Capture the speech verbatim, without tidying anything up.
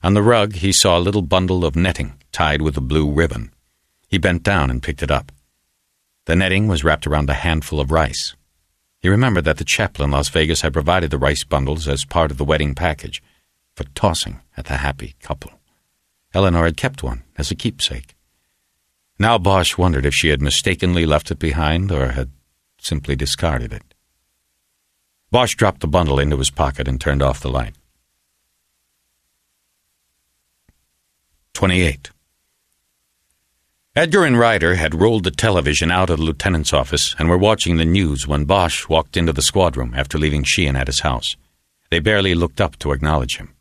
On the rug, he saw a little bundle of netting tied with a blue ribbon. He bent down and picked it up. The netting was wrapped around a handful of rice. He remembered that the chapel in Las Vegas had provided the rice bundles as part of the wedding package for tossing at the happy couple. Eleanor had kept one as a keepsake. Now Bosch wondered if she had mistakenly left it behind or had simply discarded it. Bosch dropped the bundle into his pocket and turned off the light. twenty-eight. Edgar and Ryder had rolled the television out of the lieutenant's office and were watching the news when Bosch walked into the squad room after leaving Sheehan at his house. They barely looked up to acknowledge him.